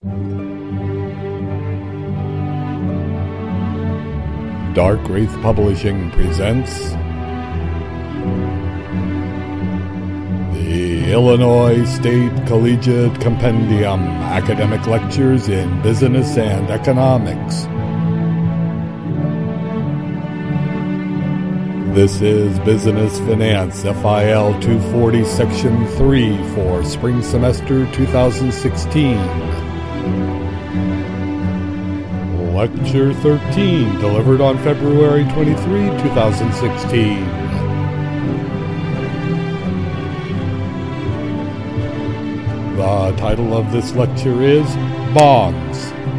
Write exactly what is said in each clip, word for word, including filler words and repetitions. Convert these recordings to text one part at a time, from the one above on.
Dark Wraith Publishing presents the Illinois State Collegiate Compendium Academic Lectures in Business and Economics. This is Business Finance F I L two forty Section three for Spring Semester twenty sixteen. Lecture thirteen, delivered on February twenty-third, twenty sixteen. The title of this lecture is Bonds.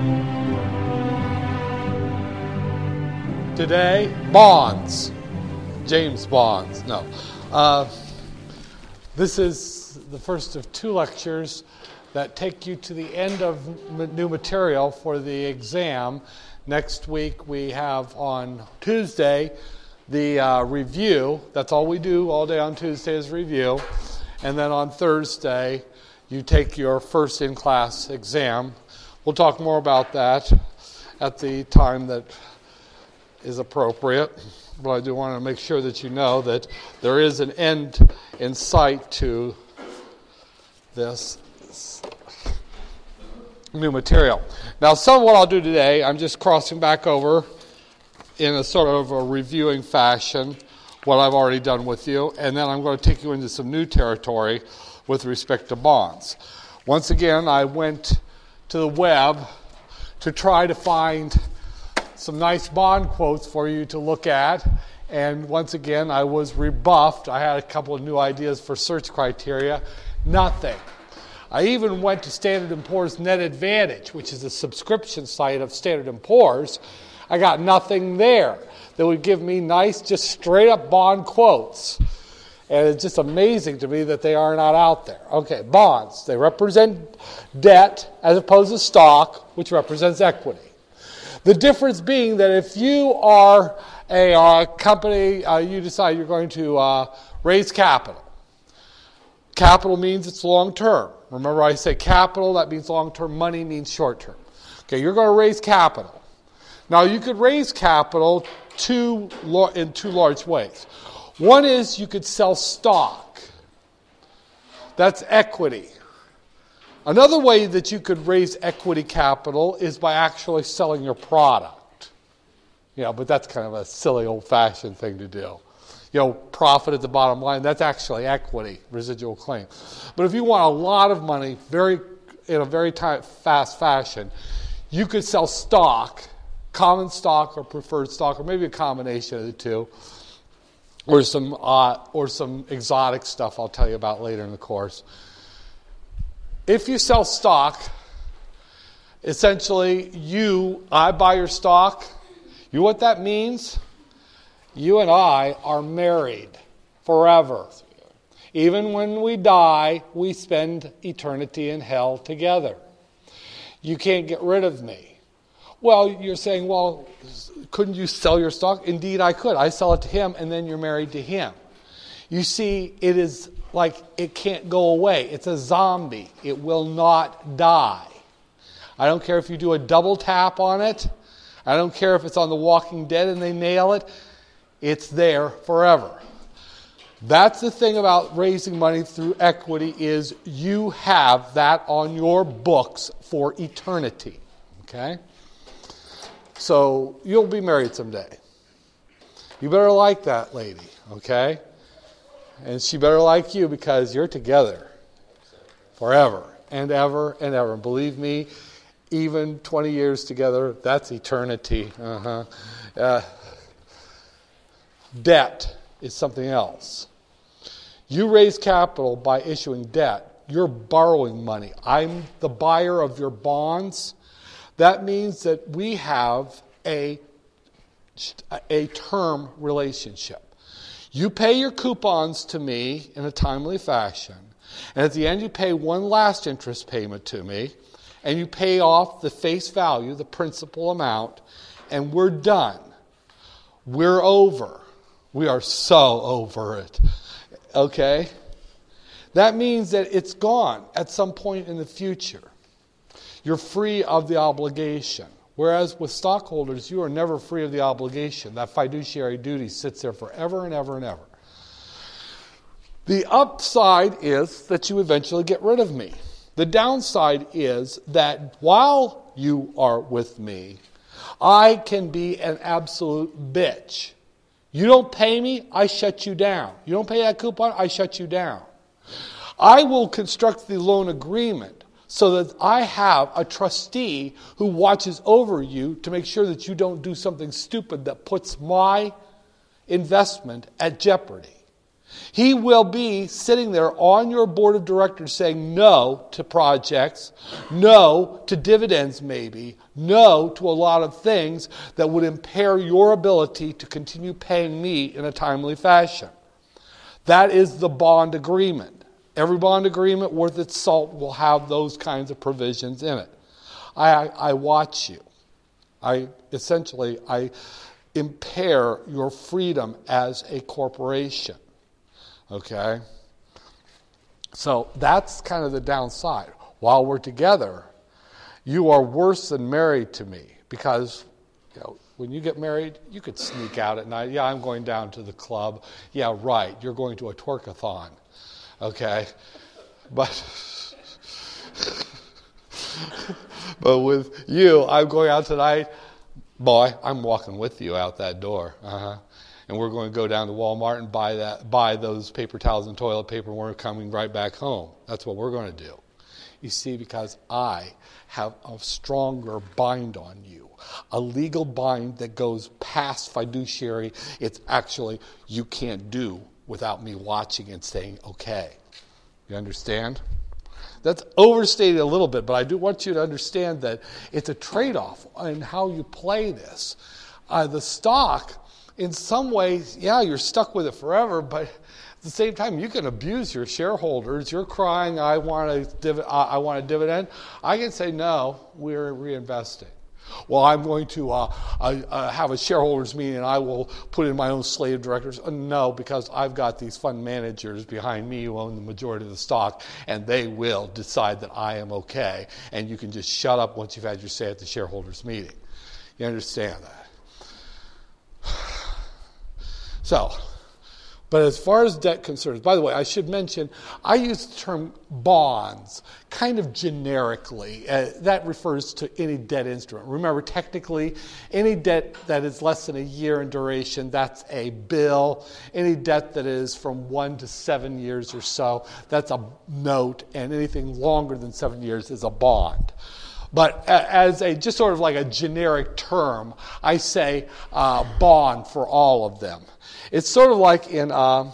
Today, bonds. James Bonds. No. Uh, this is the first of two lectures that take you to the end of new material for the exam. Next week we have on Tuesday the uh, review. That's all we do all day on Tuesday is review. And then on Thursday you take your first in-class exam. We'll talk more about that at the time that is appropriate. But I do want to make sure that you know that there is an end in sight to this new material. Now, some of what I'll do today, I'm just crossing back over in a sort of a reviewing fashion what I've already done with you, and then I'm going to take you into some new territory with respect to bonds. Once again, I went to the web to try to find some nice bond quotes for you to look at, and once again, I was rebuffed. I had a couple of new ideas for search criteria. Nothing. I even went to Standard and Poor's Net Advantage, which is a subscription site of Standard and Poor's. I got nothing there that would give me nice, just straight-up bond quotes. And it's just amazing to me that they are not out there. Okay, bonds. They represent debt as opposed to stock, which represents equity. The difference being that if you are a uh, company, uh, you decide you're going to uh, raise capital. Capital means it's long-term. Remember I say capital, that means long-term. Money means short-term. Okay, you're going to raise capital. Now, you could raise capital two, in two large ways. One is you could sell stock. That's equity. Another way that you could raise equity capital is by actually selling your product. Yeah, but that's kind of a silly old-fashioned thing to do. You know, profit at the bottom line, that's actually equity, residual claim. But if you want a lot of money very in a very time, fast fashion, you could sell stock, common stock or preferred stock, or maybe a combination of the two, or some uh, or some exotic stuff I'll tell you about later in the course. If you sell stock, essentially you, I buy your stock. You know what that means? You and I are married forever. Even when we die, we spend eternity in hell together. You can't get rid of me. Well, you're saying, well, couldn't you sell your stock? Indeed, I could. I sell it to him, and then you're married to him. You see, it is like it can't go away. It's a zombie. It will not die. I don't care if you do a double tap on it. I don't care if it's on The Walking Dead and they nail it. It's there forever. That's the thing about raising money through equity is you have that on your books for eternity. Okay? So you'll be married someday. You better like that lady, okay? And she better like you because you're together forever and ever and ever. And believe me, even twenty years together, that's eternity. Uh-huh. Uh, debt is something else. You raise capital by issuing debt. You're borrowing money. I'm the buyer of your bonds. That means that we have a, a term relationship. You pay your coupons to me in a timely fashion, and at the end you pay one last interest payment to me, and you pay off the face value, the principal amount, and we're done. We're over. We are so over it. Okay? That means that it's gone at some point in the future. You're free of the obligation. Whereas with stockholders, you are never free of the obligation. That fiduciary duty sits there forever and ever and ever. The upside is that you eventually get rid of me. The downside is that while you are with me, I can be an absolute bitch. You don't pay me, I shut you down. You don't pay that coupon, I shut you down. I will construct the loan agreement so that I have a trustee who watches over you to make sure that you don't do something stupid that puts my investment at jeopardy. He will be sitting there on your board of directors saying no to projects, no to dividends maybe, no to a lot of things that would impair your ability to continue paying me in a timely fashion. That is the bond agreement. Every bond agreement worth its salt will have those kinds of provisions in it. I, I, I watch you. I essentially, I impair your freedom as a corporation. Okay? So that's kind of the downside. While we're together, you are worse than married to me because, you know, when you get married, you could sneak out at night. Yeah, I'm going down to the club. Yeah, right. You're going to a twerkathon. Okay? But but with you, I'm going out tonight. Boy, I'm walking with you out that door. Uh-huh. And we're going to go down to Walmart and buy that, buy those paper towels and toilet paper, and we're coming right back home. That's what we're going to do. You see, because I have a stronger bind on you, a legal bind that goes past fiduciary. It's actually you can't do without me watching and saying, okay. You understand? That's overstated a little bit, but I do want you to understand that it's a trade-off in how you play this. Uh, the stock, in some ways, yeah, you're stuck with it forever, but at the same time, you can abuse your shareholders. You're crying, I want a, div- I want a dividend. I can say, no, we're reinvesting. Well, I'm going to uh, uh, have a shareholders meeting and I will put in my own slate of directors. Uh, no, because I've got these fund managers behind me who own the majority of the stock, and they will decide that I am okay. And you can just shut up once you've had your say at the shareholders meeting. You understand that? So, but as far as debt concerns, by the way, I should mention, I use the term bonds kind of generically. Uh, that refers to any debt instrument. Remember, technically, any debt that is less than a year in duration, that's a bill. Any debt that is from one to seven years or so, that's a note. And anything longer than seven years is a bond. But as a just sort of like a generic term, I say uh, bond for all of them. It's sort of like in uh,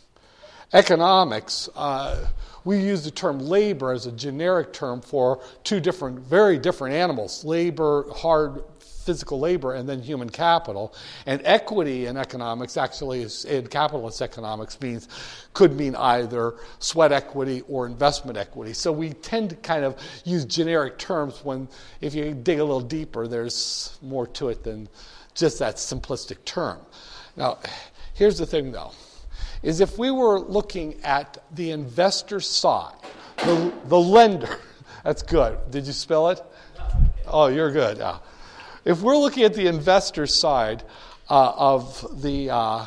economics, uh, we use the term labor as a generic term for two different, very different animals, labor, hard physical labor, and then human capital. And equity in economics actually is, in capitalist economics means, could mean either sweat equity or investment equity. So we tend to kind of use generic terms when, if you dig a little deeper, there's more to it than just that simplistic term. Now, here's the thing, though, is if we were looking at the investor side, the, the lender, that's good. Did you spell it? Oh, you're good. Yeah. If we're looking at the investor side uh, of the uh,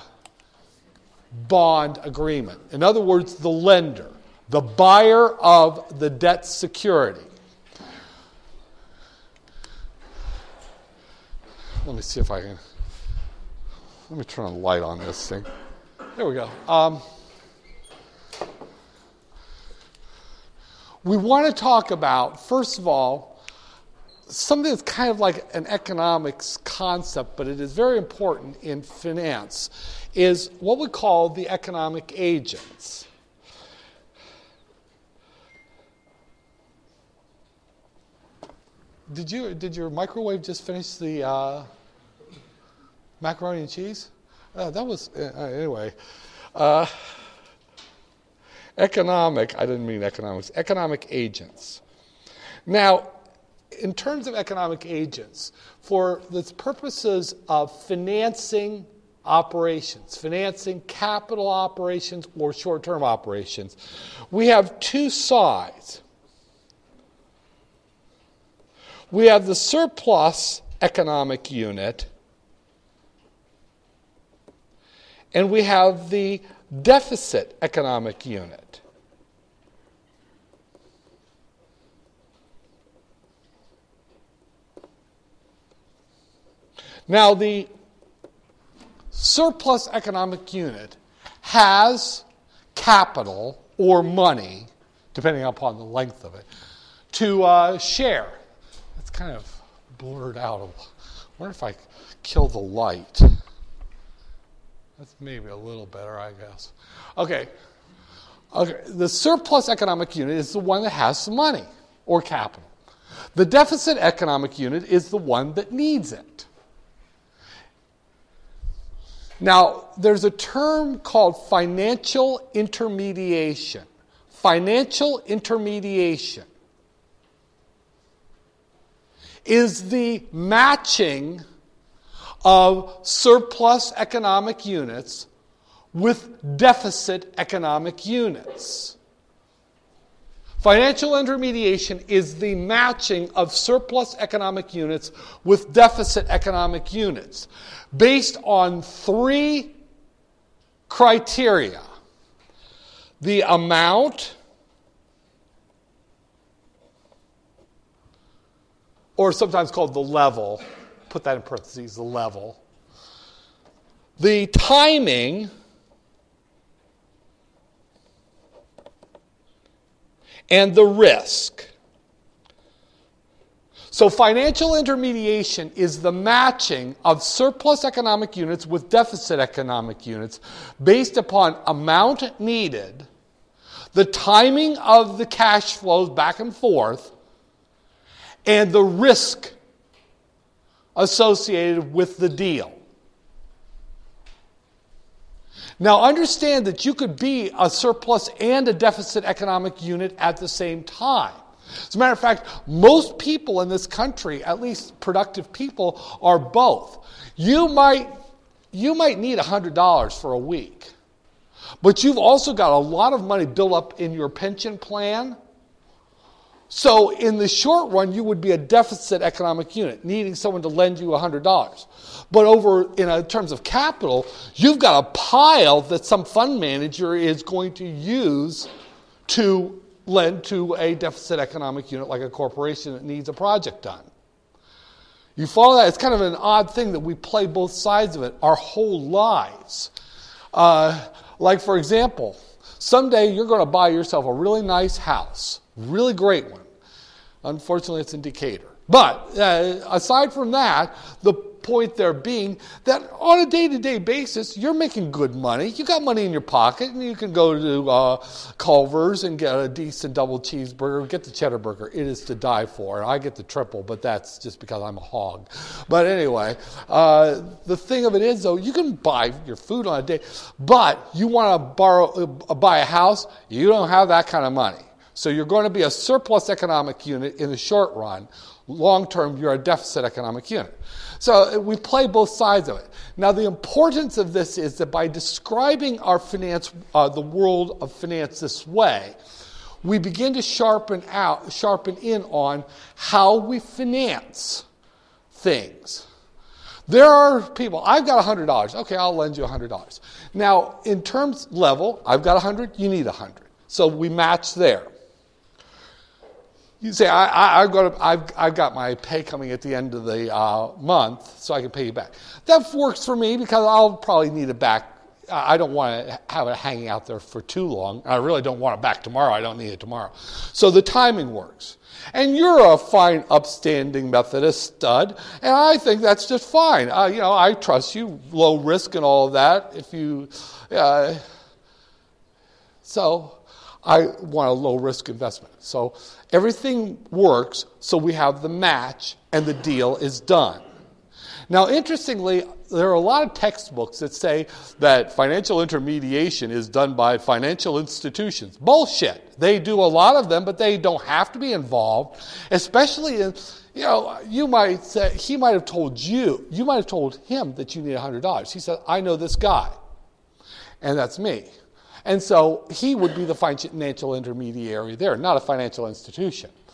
bond agreement, in other words, the lender, the buyer of the debt security. Let me see if I can... Let me turn a light on this thing. There we go. Um, we want to talk about, first of all, something that's kind of like an economics concept, but it is very important in finance, is what we call the economic agents. Did you did your microwave just finish the uh, macaroni and cheese? Uh, that was, uh, anyway. Uh, economic, I didn't mean economics, economic agents. Now, in terms of economic agents, for the purposes of financing operations, financing capital operations or short-term operations, we have two sides. we have the surplus economic unit, and we have the deficit economic unit. Now, the surplus economic unit has capital or money, depending upon the length of it, to uh, share. It's kind of blurred out. I wonder if I kill the light. That's maybe a little better, I guess. Okay. Okay. The surplus economic unit is the one that has some money or capital. The deficit economic unit is the one that needs it. Now, there's a term called financial intermediation. Financial intermediation is the matching of surplus economic units with deficit economic units. Financial intermediation is the matching of surplus economic units with deficit economic units based on three criteria: the amount, or sometimes called the level, put that in parentheses, the level, the timing, and the risk. So financial intermediation is the matching of surplus economic units with deficit economic units based upon amount needed, the timing of the cash flows back and forth, and the risk associated with the deal. Now understand that you could be a surplus and a deficit economic unit at the same time. As a matter of fact, most people in this country, at least productive people, are both. You might, you might need one hundred dollars for a week, but you've also got a lot of money built up in your pension plan. So in the short run, you would be a deficit economic unit, needing someone to lend you one hundred dollars. But over in a, terms of capital, you've got a pile that some fund manager is going to use to lend to a deficit economic unit like a corporation that needs a project done. You follow that? It's kind of an odd thing that we play both sides of it our whole lives. Uh, like, for example, someday you're going to buy yourself a really nice house, really great one. Unfortunately, it's in Decatur. But uh, aside from that, the point there being that on a day-to-day basis, you're making good money. You got money in your pocket, and you can go to uh, Culver's and get a decent double cheeseburger, get the cheddar burger. It is to die for. I get the triple, but that's just because I'm a hog. But anyway, uh, the thing of it is, though, you can buy your food on a day, but you want to borrow, uh, buy a house, you don't have that kind of money. So you're going to be a surplus economic unit in the short run. Long term, you're a deficit economic unit. So we play both sides of it. Now, the importance of this is that by describing our finance, uh, the world of finance this way, we begin to sharpen out, sharpen in on how we finance things. There are people, I've got one hundred dollars. Okay, I'll lend you one hundred dollars. Now, in terms level, I've got one hundred, you need one hundred. So we match there. You say, I, I, I've, got, I've, I've got my pay coming at the end of the uh, month, so I can pay you back. That works for me because I'll probably need it back. I don't want to have it hanging out there for too long. I really don't want it back tomorrow. I don't need it tomorrow. So the timing works. And you're a fine, upstanding Methodist stud, and I think that's just fine. Uh, you know, I trust you, low risk and all of that. If you, uh, so... I want a low-risk investment. So everything works, so we have the match, and the deal is done. Now, interestingly, there are a lot of textbooks that say that financial intermediation is done by financial institutions. Bullshit. They do a lot of them, but they don't have to be involved, especially in, you know, you might say, he might have told you, you might have told him that you need one hundred dollars. He said, I know this guy, and that's me. And so he would be the financial intermediary there, not a financial institution.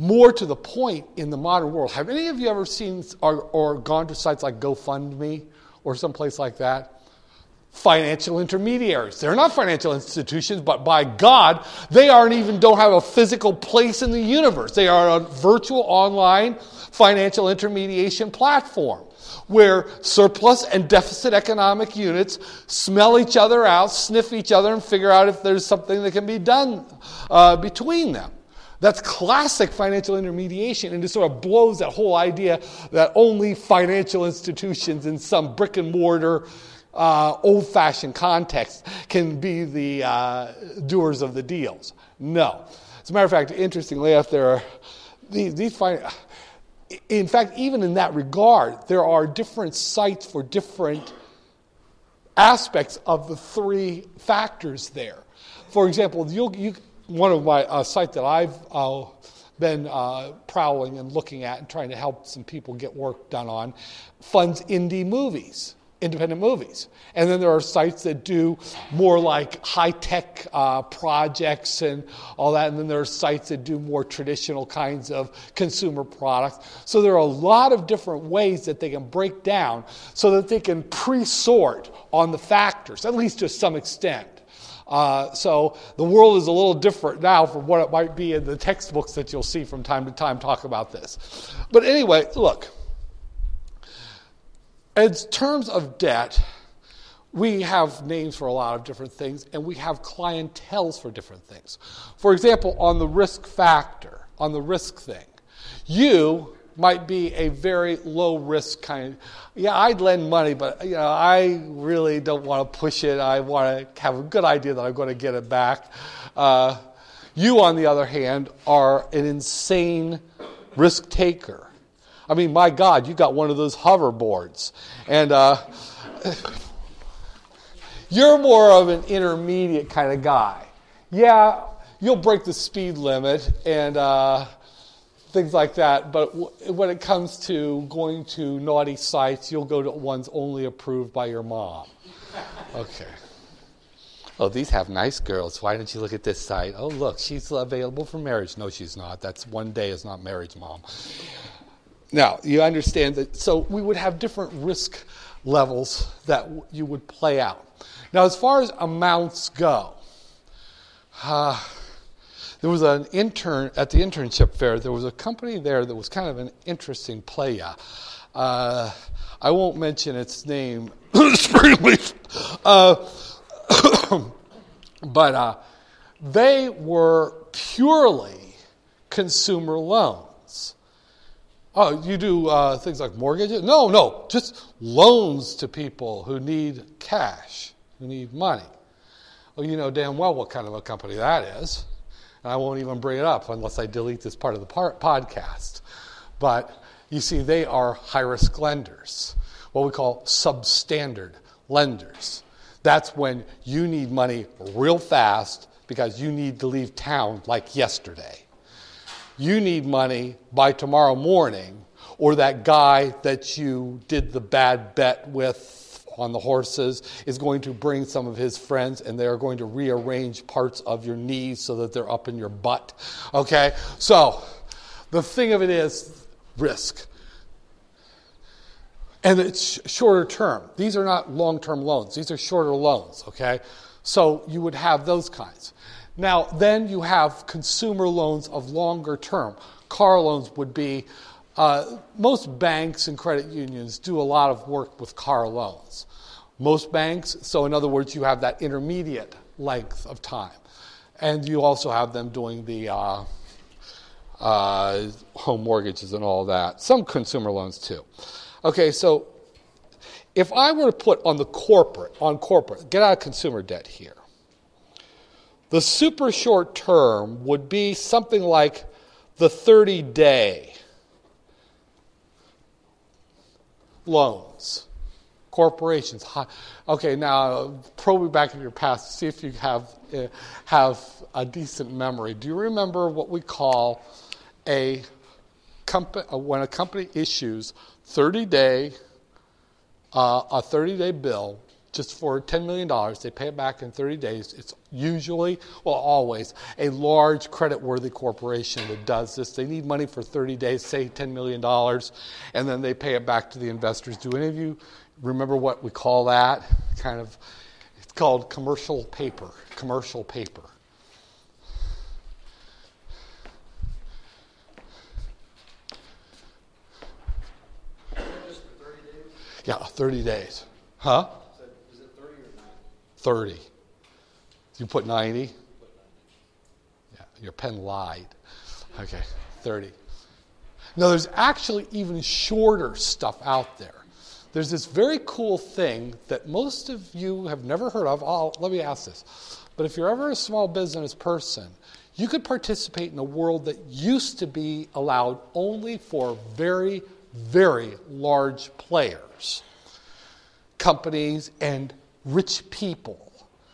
more to the point in the modern world, have any of you ever seen or, or gone to sites like GoFundMe or someplace like that? Financial intermediaries. They're not financial institutions, but by God, they aren't even don't have a physical place in the universe. They are a virtual online financial intermediation platform where surplus and deficit economic units smell each other out, sniff each other, and figure out if there's something that can be done uh, between them. That's classic financial intermediation, and it sort of blows that whole idea that only financial institutions in some brick and mortar, uh, old-fashioned context can be the uh, doers of the deals. No. As a matter of fact, interestingly enough, there are these, these fin- in fact, even in that regard, there are different sites for different aspects of the three factors there. For example, you'll, you one of my uh, sites that I've uh, been uh, prowling and looking at and trying to help some people get work done on funds indie movies, independent movies. And then there are sites that do more like high-tech uh, projects and all that. And then there are sites that do more traditional kinds of consumer products. So there are a lot of different ways that they can break down so that they can pre-sort on the factors, at least to some extent. Uh, so the world is a little different now from what it might be in the textbooks that you'll see from time to time talk about this. But anyway, look, in terms of debt, we have names for a lot of different things, and we have clienteles for different things. For example, on the risk factor, on the risk thing, you might be a very low risk kind of, yeah, I'd lend money, but you know, I really don't want to push it. I want to have a good idea that I'm going to get it back. Uh, you, on the other hand, are an insane risk taker. I mean, my God, you got one of those hoverboards. And uh, you're more of an intermediate kind of guy. Yeah, you'll break the speed limit and uh, things like that, but w- when it comes to going to naughty sites, you'll go to ones only approved by your mom. Okay. Oh, these have nice girls. Why don't you look at this site? Oh, look, she's available for marriage. No, she's not. That's one day is not marriage, Mom. Now, you understand that, so we would have different risk levels that w- you would play out. Now, as far as amounts go, uh, there was an intern, at the internship fair, there was a company there that was kind of an interesting playa. Uh, I won't mention its name, uh, but uh, they were purely consumer loans. Oh, you do uh, things like mortgages? No, no, just loans to people who need cash, who need money. Well, you know damn well what kind of a company that is. And I won't even bring it up unless I delete this part of the par- podcast. But you see, they are high-risk lenders, what we call substandard lenders. That's when you need money real fast because you need to leave town like yesterday. You need money by tomorrow morning, or that guy that you did the bad bet with on the horses is going to bring some of his friends, and they are going to rearrange parts of your knees so that they're up in your butt. Okay? So, the thing of it is risk. And it's shorter term. These are not long-term loans. These are shorter loans, okay? So, you would have those kinds. Now, then you have consumer loans of longer term. Car loans would be, uh, most banks and credit unions do a lot of work with car loans. Most banks, so in other words, you have that intermediate length of time. And you also have them doing the uh, uh, home mortgages and all that. Some consumer loans too. Okay, so if I were to put on the corporate, on corporate, get out of consumer debt here. The super short term would be something like the thirty-day loans. Corporations. Okay, now probe back in your past to see if you have uh, have a decent memory. Do you remember what we call a company when a company issues thirty-day uh, a thirty-day bill just for ten million dollars. They pay it back in thirty days. It's usually, well, always, a large credit-worthy corporation that does this. They need money for thirty days, say ten million dollars, and then they pay it back to the investors. Do any of you remember what we call that? Kind of, it's called commercial paper. Commercial paper. Just for thirty days? Yeah, thirty days. Huh? So is it thirty or ninety? thirty. You put ninety? Yeah, your pen lied. Okay, thirty. No, there's actually even shorter stuff out there. There's this very cool thing that most of you have never heard of. Oh, let me ask this. But if you're ever a small business person, you could participate in a world that used to be allowed only for very, very large players, companies, and rich people.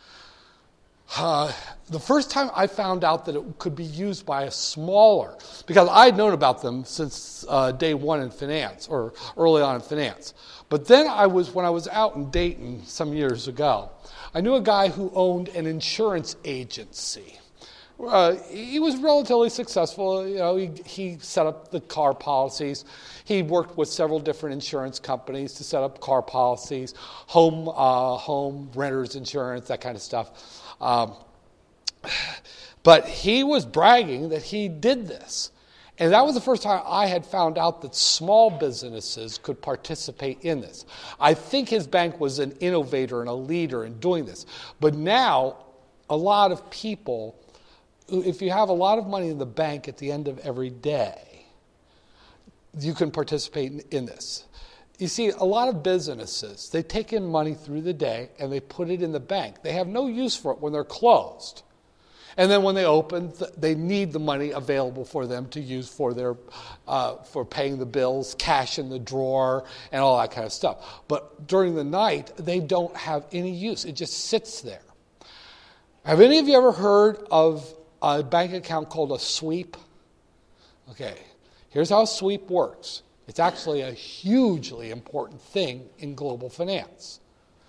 Uh, the first time I found out that it could be used by a smaller, because I had known about them since uh, day one in finance, or early on in finance. But then I was, when I was out in Dayton some years ago, I knew a guy who owned an insurance agency. Uh, he was relatively successful. You know, he, he set up the car policies. He worked with several different insurance companies to set up car policies, home uh, home renters insurance, that kind of stuff. Um, but he was bragging that he did this. And that was the first time I had found out that small businesses could participate in this. I think his bank was an innovator and a leader in doing this. But now, a lot of people, if you have a lot of money in the bank at the end of every day, you can participate in, in this. You see, a lot of businesses, they take in money through the day and they put it in the bank. They have no use for it when they're closed. And then when they open, they need the money available for them to use for their, uh, for paying the bills, cash in the drawer, and all that kind of stuff. But during the night, they don't have any use. It just sits there. Have any of you ever heard of a bank account called a sweep? Okay, here's how a sweep works. It's actually a hugely important thing in global finance.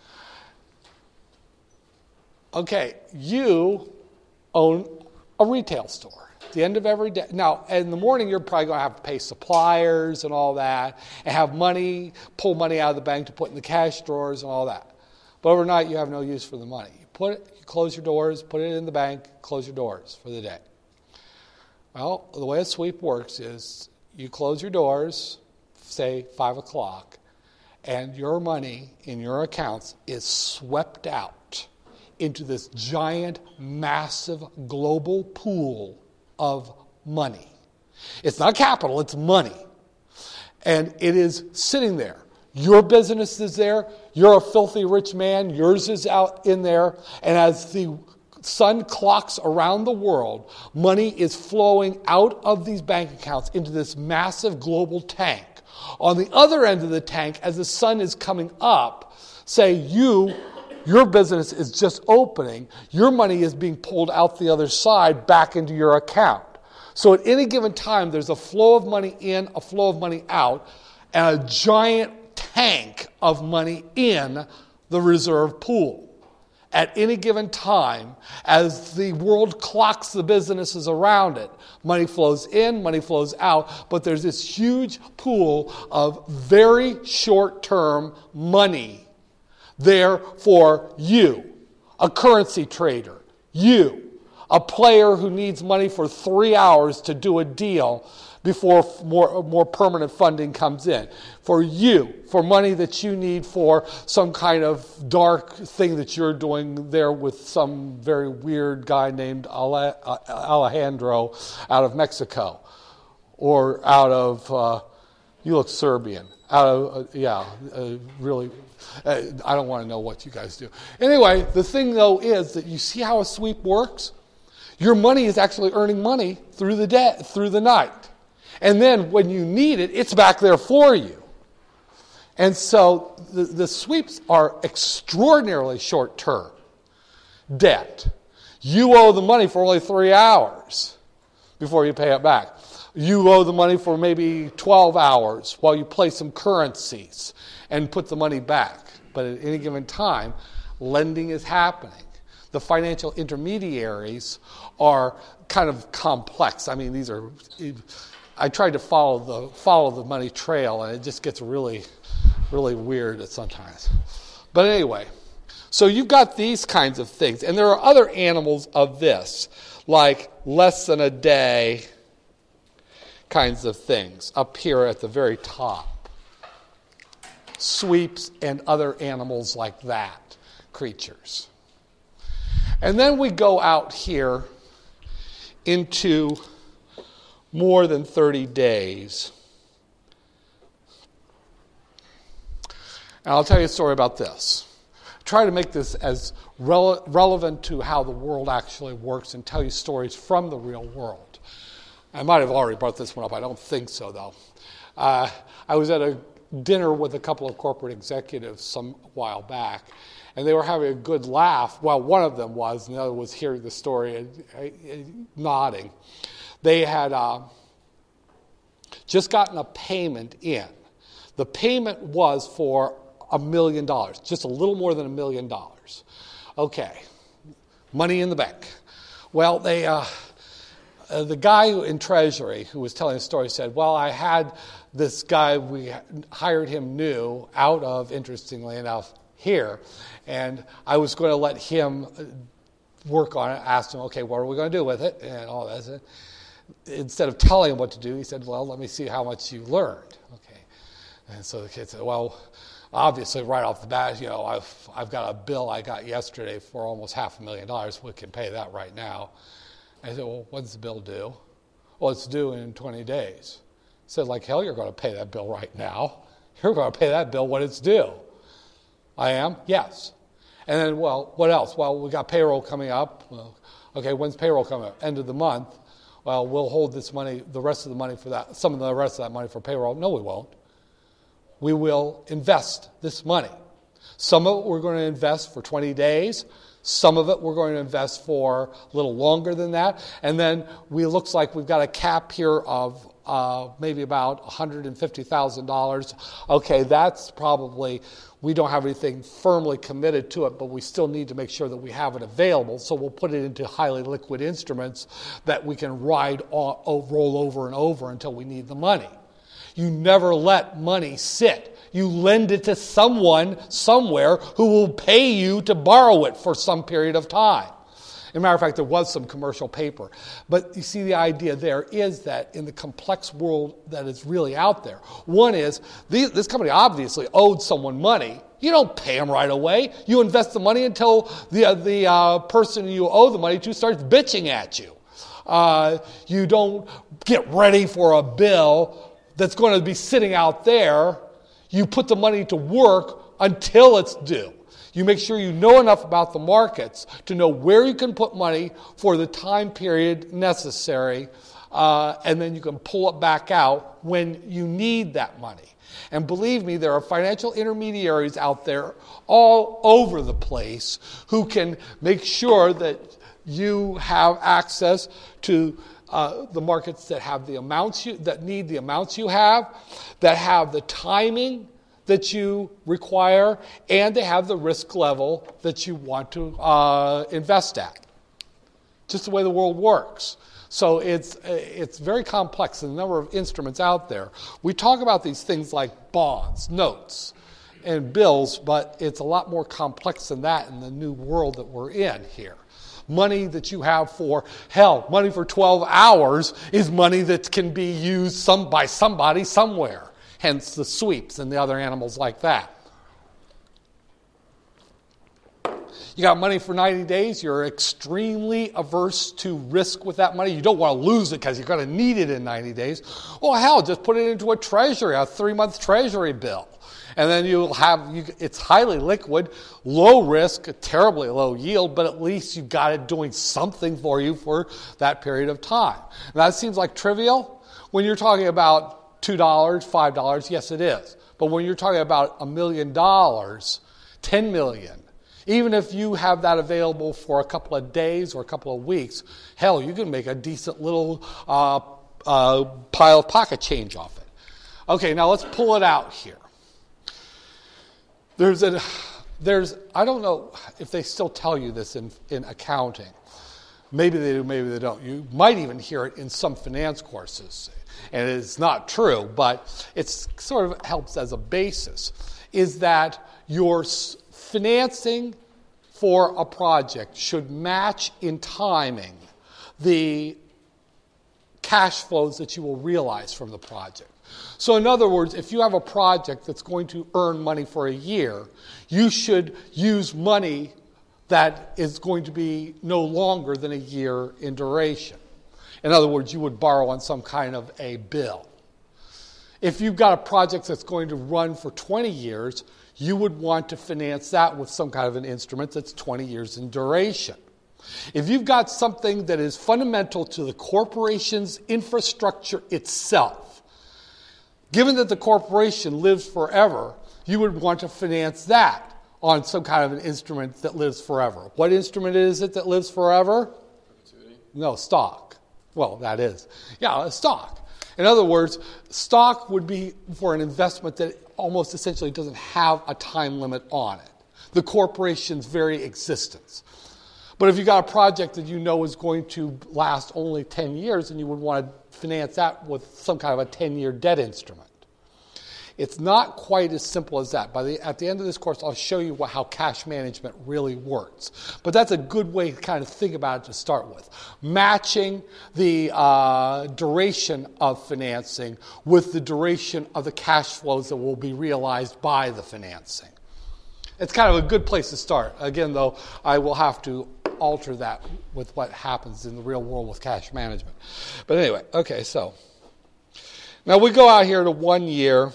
Okay, you own a retail store at the end of every day. Now, in the morning, you're probably going to have to pay suppliers and all that, and have money, pull money out of the bank to put in the cash drawers and all that. But overnight, you have no use for the money. You put it, you close your doors, put it in the bank, close your doors for the day. Well, the way a sweep works is you close your doors, say five o'clock, and your money in your accounts is swept out into this giant, massive, global pool of money. It's not capital, it's money. And it is sitting there. Your business is there. You're a filthy rich man. Yours is out in there. And as the sun clocks around the world, money is flowing out of these bank accounts into this massive global tank. On the other end of the tank, as the sun is coming up, say you, your business is just opening, your money is being pulled out the other side back into your account. So at any given time, there's a flow of money in, a flow of money out, and a giant tank of money in the reserve pool. At any given time, as the world clocks the businesses around it, money flows in, money flows out, but there's this huge pool of very short-term money there for you, a currency trader, you, a player who needs money for three hours to do a deal before more, more permanent funding comes in. For you, for money that you need for some kind of dark thing that you're doing there with some very weird guy named Alejandro out of Mexico. Or out of, uh, you look Serbian, out of, uh, yeah, uh, really, uh, I don't want to know what you guys do. Anyway, the thing though is that you see how a sweep works? Your money is actually earning money through the day, through the night. And then when you need it, it's back there for you. And so the, the sweeps are extraordinarily short-term debt. You owe the money for only three hours before you pay it back. You owe the money for maybe twelve hours while you play some currencies and put the money back. But but at any given time, lending is happening. The financial intermediaries are kind of complex. I mean, these are, I tried to follow the follow the money trail, and it just gets really, really weird at sometimes. But anyway, so you've got these kinds of things. And there are other animals of this, like less than a day kinds of things up here at the very top. Sweeps and other animals like that, creatures. And then we go out here into more than thirty days. And I'll tell you a story about this. Try to make this as rele- relevant to how the world actually works and tell you stories from the real world. I might have already brought this one up. I don't think so, though. Uh, I was at a dinner with a couple of corporate executives some while back, and they were having a good laugh. Well, one of them was, and the other was hearing the story and, and nodding. They had uh, just gotten a payment in. The payment was for a million dollars, just a little more than a million dollars. Okay, money in the bank. Well, they, uh, uh, the guy in Treasury who was telling the story said, well, I had this guy, we hired him new out of, interestingly enough, here, and I was going to let him work on it, asked him, okay, what are we going to do with it, and all that. Instead of telling him what to do, he said, well, let me see how much you learned. Okay, and so the kid said, well, obviously, right off the bat, you know, I've I've got a bill I got yesterday for almost half a million dollars. We can pay that right now. I said, well, when's the bill due? Well, it's due in twenty days. I said, like hell, you're going to pay that bill right now. You're going to pay that bill when it's due. I am? Yes. And then, well, what else? Well, we got payroll coming up. Well, okay, when's payroll coming up? End of the month. Well, we'll hold this money, the rest of the money for that, some of the rest of that money for payroll. No, we won't. We will invest this money. Some of it we're going to invest for twenty days. Some of it we're going to invest for a little longer than that. And then we, it looks like we've got a cap here of uh, maybe about one hundred fifty thousand dollars. Okay, that's probably, we don't have anything firmly committed to it, but we still need to make sure that we have it available. So we'll put it into highly liquid instruments that we can ride, on, roll over and over until we need the money. You never let money sit. You lend it to someone, somewhere, who will pay you to borrow it for some period of time. As a matter of fact, there was some commercial paper. But you see, the idea there is that in the complex world that is really out there, one is, these, this company obviously owed someone money. You don't pay them right away. You invest the money until the, uh, the uh, person you owe the money to starts bitching at you. Uh, you don't get ready for a bill that's going to be sitting out there. You put the money to work until it's due. You make sure you know enough about the markets to know where you can put money for the time period necessary, uh, and then you can pull it back out when you need that money. And believe me, there are financial intermediaries out there all over the place who can make sure that you have access to Uh, the markets that have the amounts you, that need the amounts you have, that have the timing that you require, and they have the risk level that you want to uh, invest at. Just the way the world works. So it's it's very complex, and the number of instruments out there. We talk about these things like bonds, notes, and bills, but it's a lot more complex than that in the new world that we're in here. Money that you have for, hell, money for twelve hours is money that can be used some by somebody somewhere. Hence the sweeps and the other animals like that. You got money for ninety days. You're extremely averse to risk with that money. You don't want to lose it because you're going to need it in ninety days. Well, hell, just put it into a treasury, a three-month treasury bill. And then you'll have, you, it's highly liquid, low risk, terribly low yield, but at least you got it doing something for you for that period of time. And that seems like trivial. When you're talking about two dollars, five dollars, yes, it is. But when you're talking about a million dollars, ten million, even if you have that available for a couple of days or a couple of weeks, hell, you can make a decent little uh, uh, pile of pocket change off it. Okay, now let's pull it out here. There's a, there's, I don't know if they still tell you this in, in accounting. Maybe they do, maybe they don't. You might even hear it in some finance courses. And it's not true, but it sort of helps as a basis, is that your financing for a project should match in timing the cash flows that you will realize from the project. So in other words, if you have a project that's going to earn money for a year, you should use money that is going to be no longer than a year in duration. In other words, you would borrow on some kind of a bill. If you've got a project that's going to run for twenty years, you would want to finance that with some kind of an instrument that's twenty years in duration. If you've got something that is fundamental to the corporation's infrastructure itself, given that the corporation lives forever, you would want to finance that on some kind of an instrument that lives forever. What instrument is it that lives forever? Perpetuity. No, stock. Well, that is. Yeah, a stock. In other words, stock would be for an investment that almost essentially doesn't have a time limit on it. The corporation's very existence. But if you got a project that you know is going to last only ten years, and you would want to finance that with some kind of a ten-year debt instrument. It's not quite as simple as that. By the, at the end of this course, I'll show you what, how cash management really works. But that's a good way to kind of think about it to start with. Matching the uh, duration of financing with the duration of the cash flows that will be realized by the financing. It's kind of a good place to start. Again, though, I will have to alter that with what happens in the real world with cash management. But anyway, okay, so. Now we go out here to one year.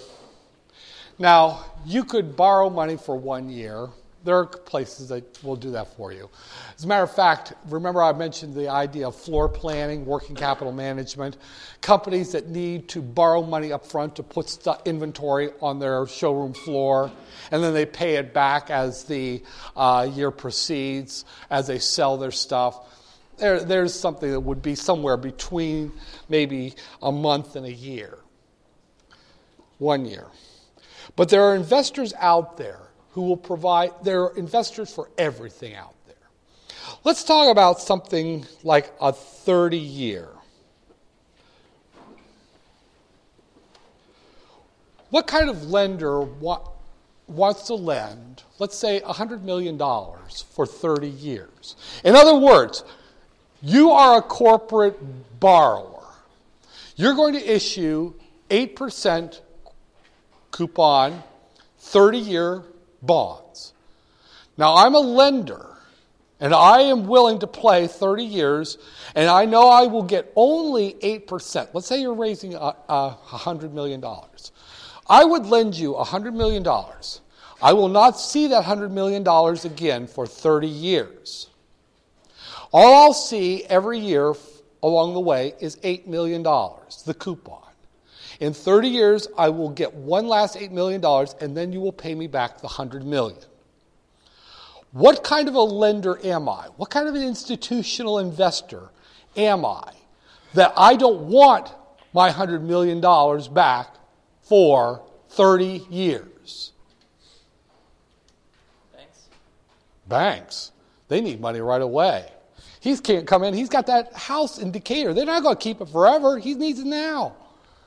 Now, you could borrow money for one year. There are places that will do that for you. As a matter of fact, remember I mentioned the idea of floor planning, working capital management. Companies that need to borrow money up front to put st- inventory on their showroom floor, and then they pay it back as the uh, year proceeds, as they sell their stuff. There, there's something that would be somewhere between maybe a month and a year. One year. But there are investors out there who will provide, there are investors for everything out there. Let's talk about something like a thirty-year. What kind of lender wa- wants to lend, let's say one hundred million dollars for thirty years? In other words, you are a corporate borrower. You're going to issue eight percent coupon, thirty-year bonds. Now, I'm a lender, and I am willing to play thirty years, and I know I will get only eight percent. Let's say you're raising uh, uh, one hundred million dollars. I would lend you one hundred million dollars. I will not see that one hundred million dollars again for thirty years. All I'll see every year along the way is eight million dollars, the coupon. In thirty years, I will get one last eight million dollars, and then you will pay me back the one hundred million dollars. What kind of a lender am I? What kind of an institutional investor am I that I don't want my one hundred million dollars back for thirty years? Thanks. Banks. They need money right away. He can't come in. He's got that house in Decatur. They're not going to keep it forever. He needs it now.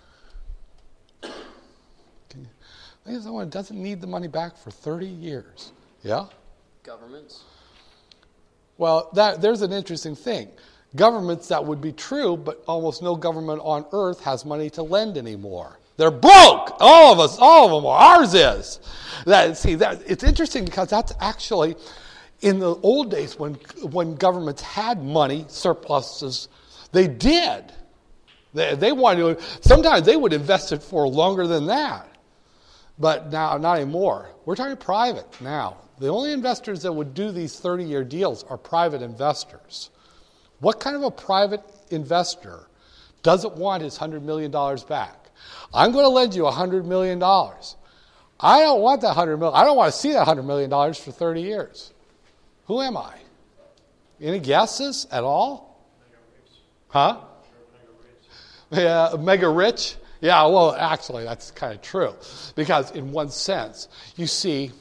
Someone doesn't need the money back for thirty years. Yeah? Governments. Well, that, there's an interesting thing. Governments, that would be true, but almost no government on earth has money to lend anymore. They're broke. All of us, all of them are. Ours is. That, see, that, it's interesting because that's actually, in the old days when, when governments had money, surpluses, they did. They, they wanted to, sometimes they would invest it for longer than that. But now, not anymore. We're talking private now. The only investors that would do these thirty-year deals are private investors. What kind of a private investor doesn't want his one hundred million dollars back? I'm going to lend you one hundred million dollars. I don't want that one hundred million dollars. I don't want to see that one hundred million dollars for thirty years. Who am I? Any guesses at all? Huh? Yeah, mega rich? Yeah, well, actually, that's kind of true. Because in one sense, you see,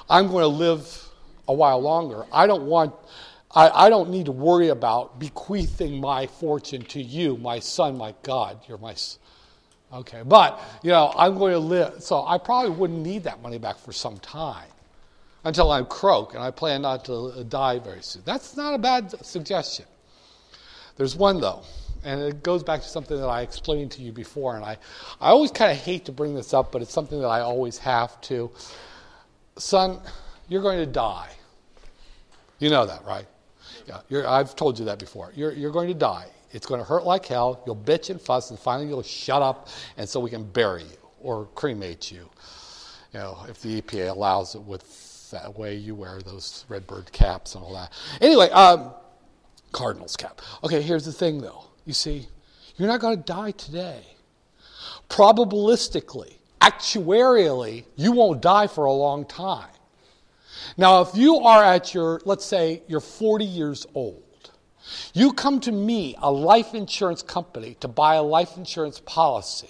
I'm going to live a while longer. I don't want, I, I don't need to worry about bequeathing my fortune to you, my son, my God. You're my son. Okay, but, you know, I'm going to live, so I probably wouldn't need that money back for some time until I'm croak, and I plan not to die very soon. That's not a bad suggestion. There's one, though, and it goes back to something that I explained to you before, and I, I always kind of hate to bring this up, but it's something that I always have to. Son, you're going to die. You know that, right? Yeah, you're, I've told you that before. You're, you're going to die. It's going to hurt like hell. You'll bitch and fuss, and finally you'll shut up, and so we can bury you or cremate you. You know, if the E P A allows it with that way you wear those redbird caps and all that. Anyway, um, Cardinals cap. Okay, here's the thing, though. You see, you're not going to die today. Probabilistically, actuarially, you won't die for a long time. Now, if you are at your, let's say, you're forty years old, you come to me, a life insurance company, to buy a life insurance policy.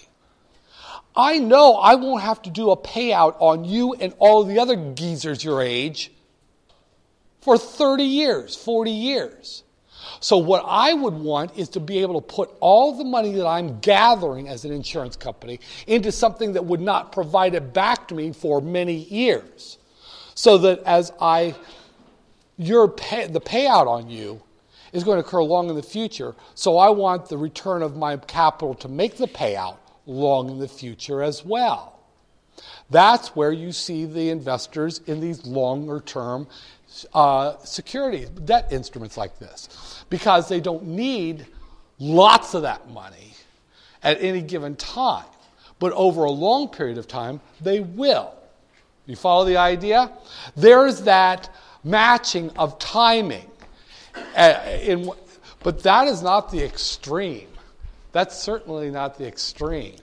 I know I won't have to do a payout on you and all of the other geezers your age for thirty years, forty years. So what I would want is to be able to put all the money that I'm gathering as an insurance company into something that would not provide it back to me for many years. So that as I, your pay, the payout on you is going to occur long in the future. So I want the return of my capital to make the payout long in the future as well. That's where you see the investors in these longer term uh, securities, debt instruments like this, because they don't need lots of that money at any given time. But over a long period of time, they will. You follow the idea? There's that matching of timing. Uh, in, but that is not the extreme. That's certainly not the extreme.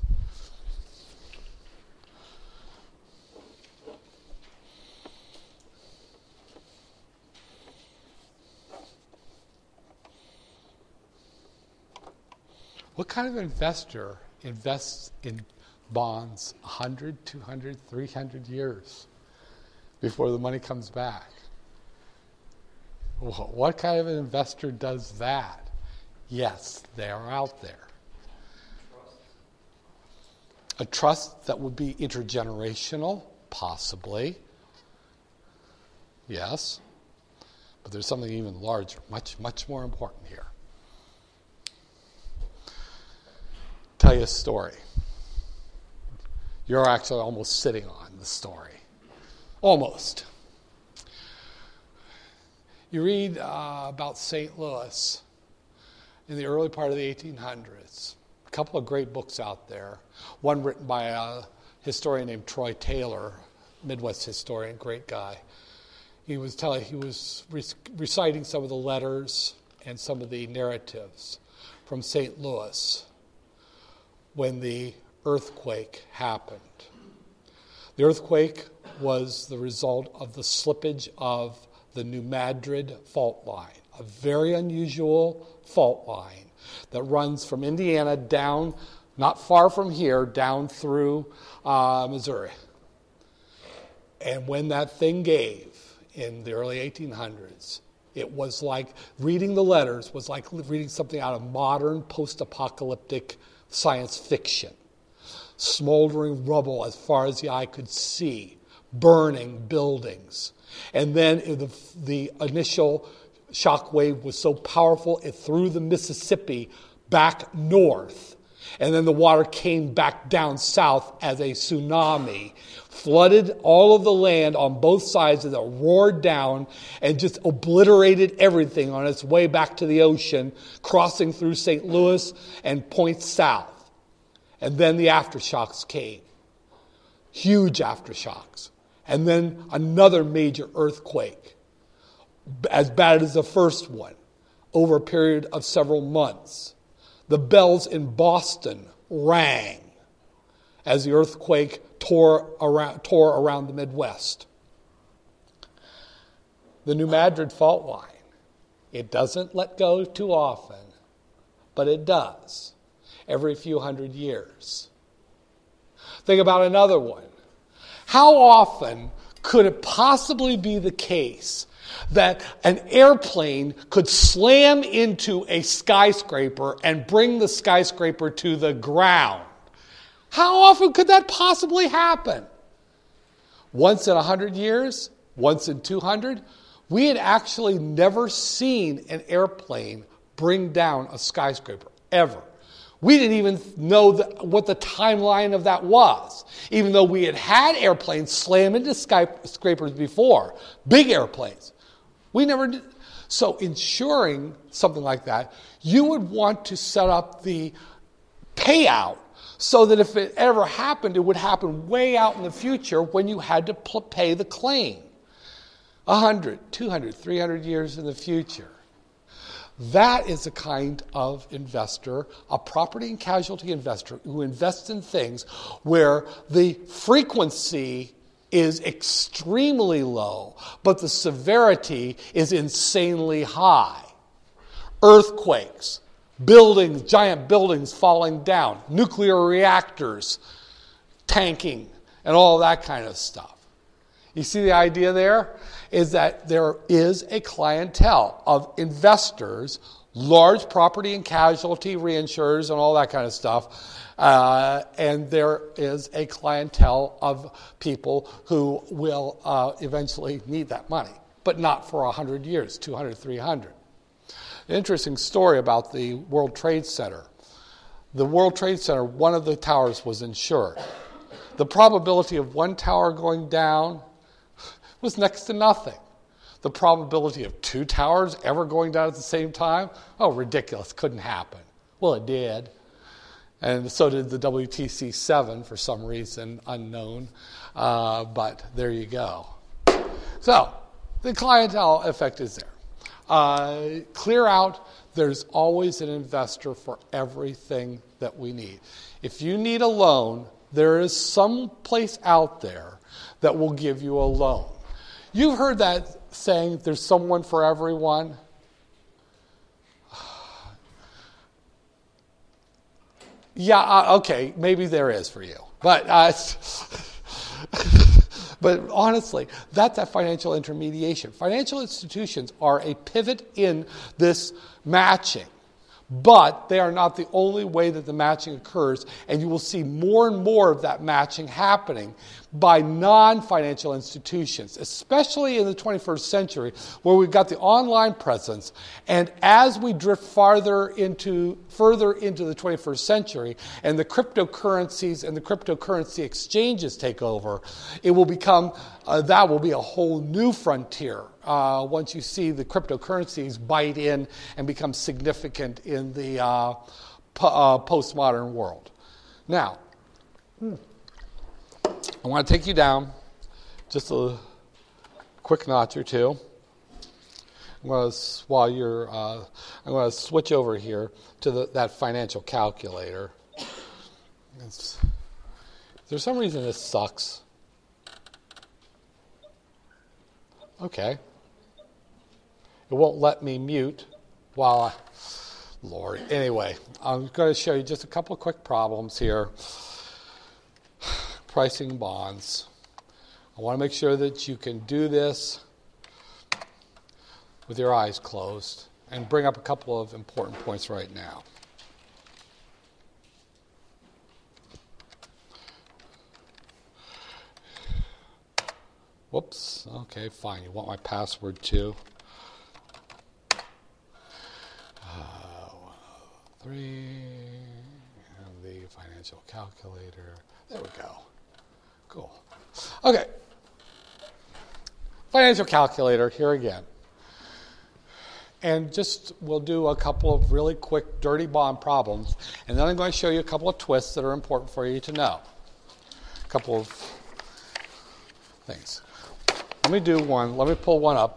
What kind of investor invests in bonds one hundred, two hundred, three hundred years before the money comes back? What kind of an investor does that? Yes, they are out there. A trust that would be intergenerational, possibly. Yes. But there's something even larger, much, much more important here. Tell you a story. You're actually almost sitting on the story. Almost. You read uh, about Saint Louis in the early part of the eighteen hundreds. A couple of great books out there. One written by a historian named Troy Taylor, Midwest historian, great guy. He was telling, he was re- reciting some of the letters and some of the narratives from Saint Louis when the earthquake happened. The earthquake was the result of the slippage of the New Madrid fault line, a very unusual fault line that runs from Indiana down, not far from here, down through uh, Missouri. And when that thing gave in the early eighteen hundreds, it was like reading the letters was like reading something out of modern post-apocalyptic science fiction. Smoldering rubble as far as the eye could see, burning buildings. And then the, the initial shock wave was so powerful, it threw the Mississippi back north. And then the water came back down south as a tsunami, flooded all of the land on both sides, and it roared down and just obliterated everything on its way back to the ocean, crossing through Saint Louis and points south. And then the aftershocks came. Huge aftershocks. And then another major earthquake, as bad as the first one, over a period of several months. The bells in Boston rang as the earthquake tore around, tore around the Midwest. The New Madrid fault line, it doesn't let go too often, but it does every few hundred years. Think about another one. How often could it possibly be the case that an airplane could slam into a skyscraper and bring the skyscraper to the ground? How often could that possibly happen? Once in a hundred years? Once in two hundred? We had actually never seen an airplane bring down a skyscraper, ever. We didn't even know the, what the timeline of that was, even though we had had airplanes slam into skyscrapers before, big airplanes. We never did. So ensuring something like that, you would want to set up the payout so that if it ever happened, it would happen way out in the future when you had to pl- pay the claim. one hundred, two hundred, three hundred years in the future. That is a kind of investor, a property and casualty investor who invests in things where the frequency is extremely low, but the severity is insanely high. Earthquakes, buildings, giant buildings falling down, nuclear reactors tanking, and all that kind of stuff. You see the idea there? Is that there is a clientele of investors, large property and casualty reinsurers and all that kind of stuff, uh, and there is a clientele of people who will uh, eventually need that money, but not for one hundred years, two hundred, three hundred. An interesting story about the World Trade Center. The World Trade Center, one of the towers was insured. The probability of one tower going down was next to nothing. The probability of two towers ever going down at the same time? Oh, ridiculous. Couldn't happen. Well, it did. And so did the W T C seven for some reason unknown. Uh, but there you go. So the clientele effect is there. Uh, clear out, there's always an investor for everything that we need. If you need a loan, there is some place out there that will give you a loan. You've heard that saying, there's someone for everyone. Yeah, uh, okay, maybe there is for you. But uh, but honestly, that's that financial intermediation. Financial institutions are a pivot in this matching. But they are not the only way that the matching occurs, and you will see more and more of that matching happening by non-financial institutions, especially in the twenty-first century, where we've got the online presence. And as we drift farther into, further into the twenty-first century, and the cryptocurrencies and the cryptocurrency exchanges take over, it will become, uh, that will be a whole new frontier. Uh, once you see the cryptocurrencies bite in and become significant in the uh, po- uh, postmodern world. Now, I want to take you down just a quick notch or two. I'm going to, while you're, uh, I'm going to switch over here to the, that financial calculator. It's, there's some reason this sucks. Okay. It won't let me mute while I... Lord. Anyway, I'm going to show you just a couple of quick problems here. Pricing bonds. I want to make sure that you can do this with your eyes closed and bring up a couple of important points right now. Whoops. Okay, fine. You want my password too? Uh, one, three, and the financial calculator. There we go. Cool. Okay. Financial calculator, here again. And just, we'll do a couple of really quick dirty bond problems, and then I'm going to show you a couple of twists that are important for you to know. A couple of things. Let me do one. Let me pull one up.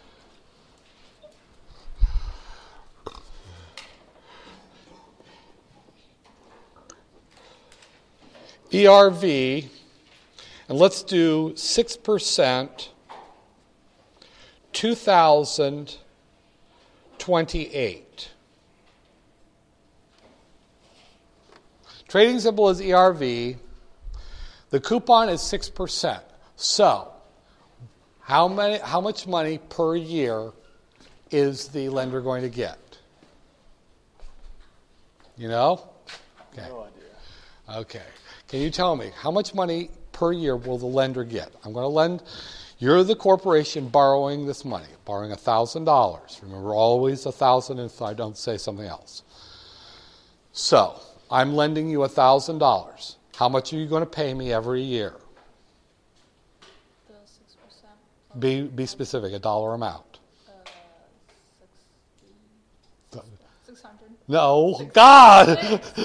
E R V, and let's do six percent, two thousand twenty-eight. Trading symbol is E R V. The coupon is six percent. So, How many? How much money per year is the lender going to get? You know? Okay. No idea. Okay. Can you tell me how much money per year will the lender get? I'm going to lend. You're the corporation borrowing this money, borrowing one thousand dollars. Remember, always one thousand dollars if I don't say something else. So, I'm lending you one thousand dollars. How much are you going to pay me every year? The six percent. Be, be specific, a dollar amount. Uh, six, six hundred. No, God!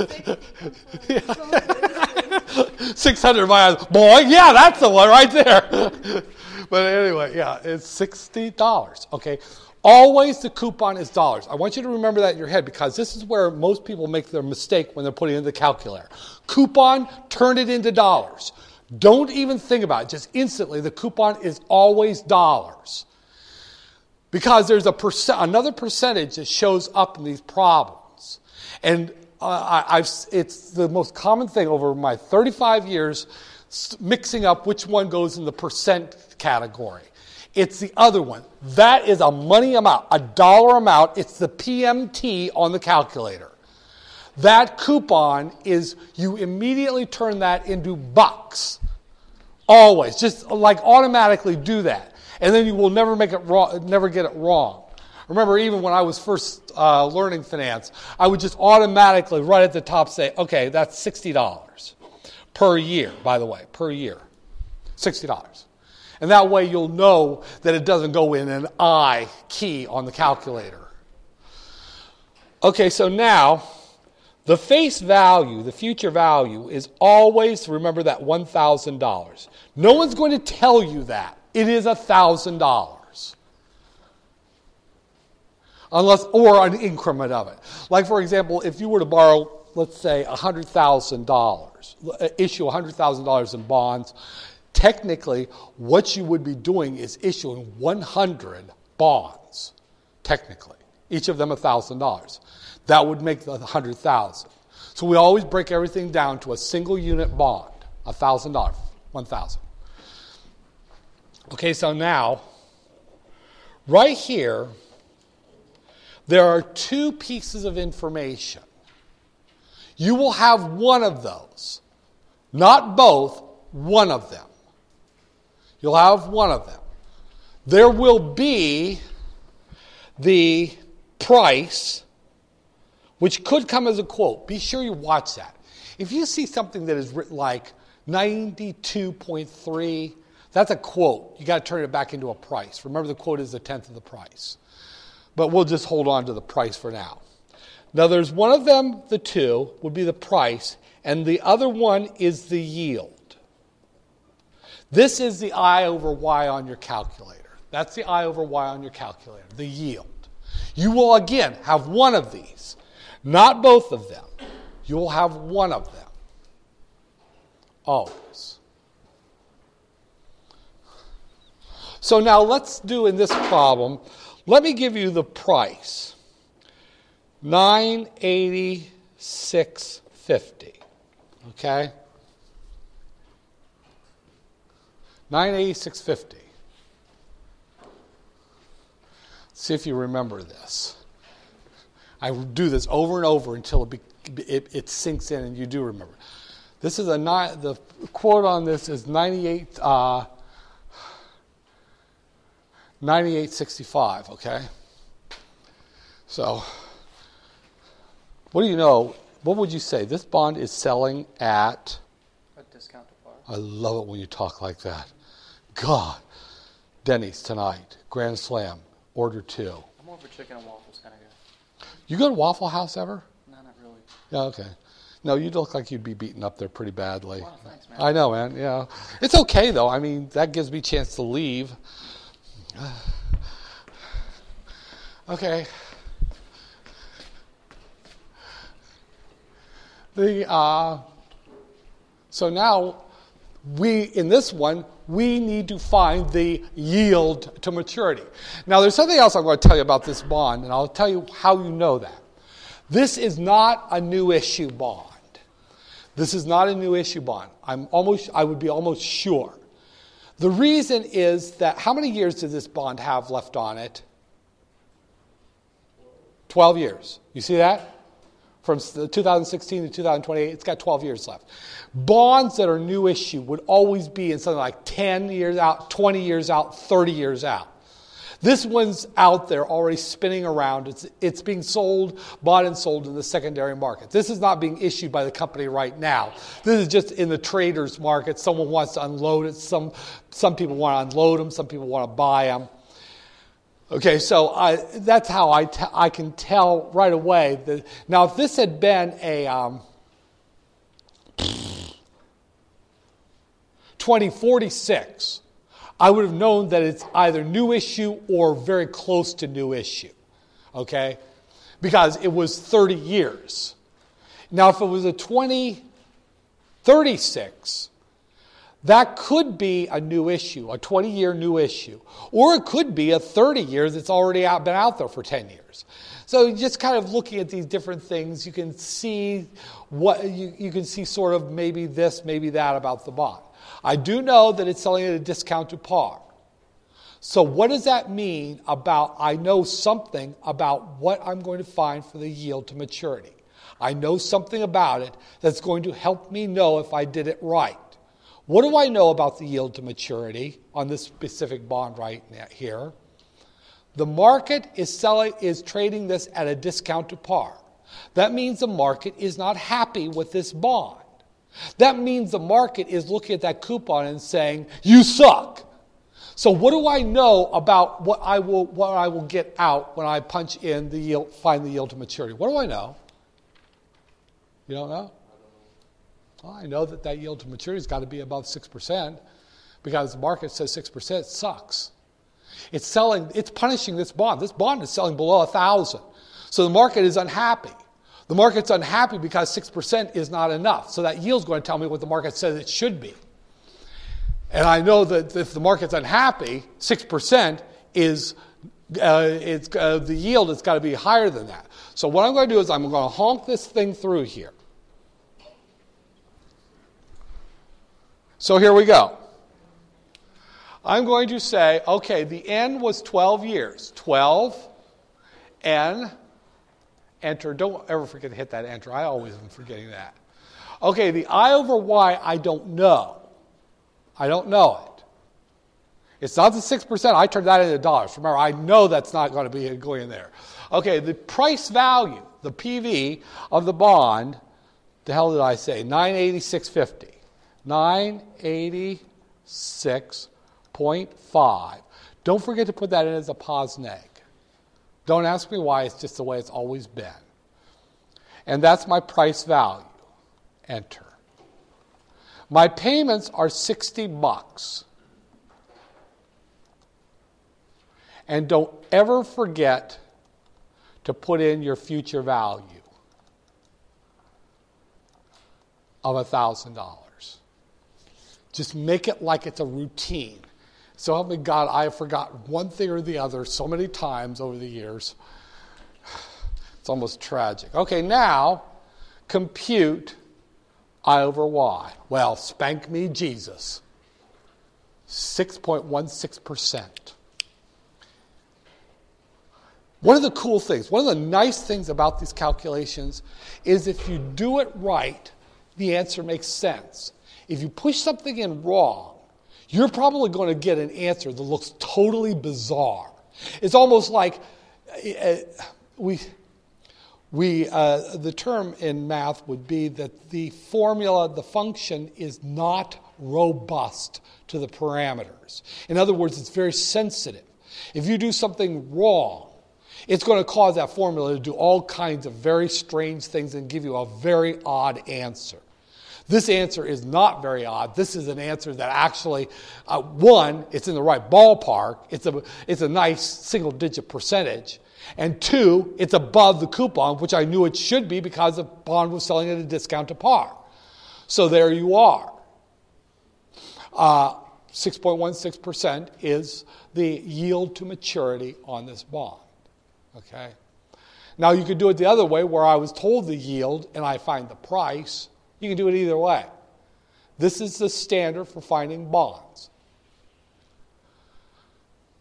six hundred miles. Boy, yeah, that's the one right there. But anyway, yeah, it's sixty dollars, okay? Always the coupon is dollars. I want you to remember that in your head because this is where most people make their mistake when they're putting it in the calculator. Coupon, turn it into dollars. Don't even think about it. Just instantly, the coupon is always dollars. Because there's a percent, another percentage that shows up in these problems. And uh, I, I've, it's the most common thing over my thirty-five years mixing up which one goes in the percent category. It's the other one. That is a money amount, a dollar amount. It's the P M T on the calculator. That coupon is, you immediately turn that into bucks. Always. Just like automatically do that. And then you will never make it wrong, never get it wrong. Remember, even when I was first uh, learning finance, I would just automatically right at the top say, okay, that's sixty dollars per year, by the way, per year. sixty dollars. And that way you'll know that it doesn't go in an I key on the calculator. Okay, so now the face value, the future value, is always, remember that one thousand dollars. No one's going to tell you that. It is one thousand dollars. Unless, or an increment of it. Like, for example, if you were to borrow, let's say, one hundred thousand dollars, issue one hundred thousand dollars in bonds, technically, what you would be doing is issuing one hundred bonds, technically. Each of them one thousand dollars. That would make the one hundred thousand dollars. So we always break everything down to a single unit bond, one thousand dollars, one thousand dollars. Okay, so now, right here, there are two pieces of information. You will have one of those. Not both, one of them. You'll have one of them. There will be the price, which could come as a quote. Be sure you watch that. If you see something that is written like ninety-two point three, that's a quote. You got to turn it back into a price. Remember, the quote is a tenth of the price. But we'll just hold on to the price for now. Now, there's one of them, the two, would be the price, and the other one is the yield. This is the I over Y on your calculator. That's the I over Y on your calculator, the yield. You will, again, have one of these. Not both of them. You will have one of them. Always. So now let's do in this problem, let me give you the price. nine eighty-six fifty. Okay? nine eighty-six fifty. See if you remember this. I do this over and over until it, be, it, it sinks in and you do remember. This is a the quote on this is ninety-eight uh, ninety-eight sixty-five. Okay. So, what do you know? What would you say? This bond is selling at A discount to par. I love it when you talk like that. God, Denny's tonight, Grand Slam, order two. I'm more of a chicken and waffles kind of guy. You go to Waffle House ever? No, not really. Yeah, okay. No, you look like you'd be beaten up there pretty badly. Well, thanks, man. I know, man. Yeah, it's okay though. I mean, that gives me a chance to leave. Okay. The uh, so now we in this one we need to find the yield to maturity. Now, there's something else I'm going to tell you about this bond, and I'll tell you how you know that. This is not a new issue bond. This is not a new issue bond. I'm almost, I would be almost sure The reason is that how many years does this bond have left on it? twelve years. You see that? From two thousand sixteen to two thousand twenty-eight, it's got twelve years left. Bonds that are new issue would always be in something like ten years out, twenty years out, thirty years out. This one's out there already spinning around. It's, it's being sold, bought and sold in the secondary market. This is not being issued by the company right now. This is just in the traders market. Someone wants to unload it. Some, some people want to unload them. Some people want to buy them. Okay, so I, that's how I, t- I can tell right away. That, now, if this had been a um, twenty forty-six, I would have known that it's either new issue or very close to new issue, okay? Because it was thirty years. Now, if it was a twenty thirty-six, that could be a new issue, a twenty-year new issue. Or it could be a thirty years that's already out, been out there for ten years. So just kind of looking at these different things, you can see what you, you can see sort of maybe this, maybe that about the bond. I do know that it's selling at a discount to par. So what does that mean about, I know something about what I'm going to find for the yield to maturity. I know something about it that's going to help me know if I did it right. What do I know about the yield to maturity on this specific bond right here? The market is selling, is trading this at a discount to par. That means the market is not happy with this bond. That means the market is looking at that coupon and saying, you suck. So what do I know about what I will what I will get out when I punch in the yield, find the yield to maturity? What do I know? You don't know? Well, I know that that yield to maturity has got to be above six percent because the market says six percent sucks. It's selling, it's punishing this bond. This bond is selling below one thousand. So the market is unhappy. The market's unhappy because six percent is not enough. So that yield's going to tell me what the market says it should be. And I know that if the market's unhappy, six percent is uh, it's, uh, the yield has got to be higher than that. So what I'm going to do is I'm going to honk this thing through here. So here we go. I'm going to say, okay, the N was twelve years. twelve, N, enter. Don't ever forget to hit that enter. I always am forgetting that. Okay, the I over Y, I don't know. I don't know it. It's not the six percent. I turned that into dollars. Remember, I know that's not going to be going in there. Okay, the price value, the P V of the bond, the hell did I say? nine eighty-six fifty. nine eighty-six point five. Don't forget to put that in as a pos neg. Don't ask me why, it's just the way it's always been. And that's my price value. Enter. My payments are sixty bucks. And don't ever forget to put in your future value of one thousand dollars. Just make it like it's a routine. So help me God, I have forgotten one thing or the other so many times over the years. It's almost tragic. Okay, now compute I over Y. Well, spank me Jesus. six point one six percent. One of the cool things, one of the nice things about these calculations is if you do it right, the answer makes sense. If you push something in wrong, you're probably going to get an answer that looks totally bizarre. It's almost like uh, we, we uh, the term in math would be that the formula, the function, is not robust to the parameters. In other words, it's very sensitive. If you do something wrong, it's going to cause that formula to do all kinds of very strange things and give you a very odd answer. This answer is not very odd. This is an answer that actually, uh, one, it's in the right ballpark. It's a, it's a nice single-digit percentage. And two, it's above the coupon, which I knew it should be because the bond was selling at a discount to par. So there you are. Uh, six point one six percent is the yield to maturity on this bond. Okay. Now you could do it the other way where I was told the yield and I find the price. You can do it either way. This is the standard for finding bonds.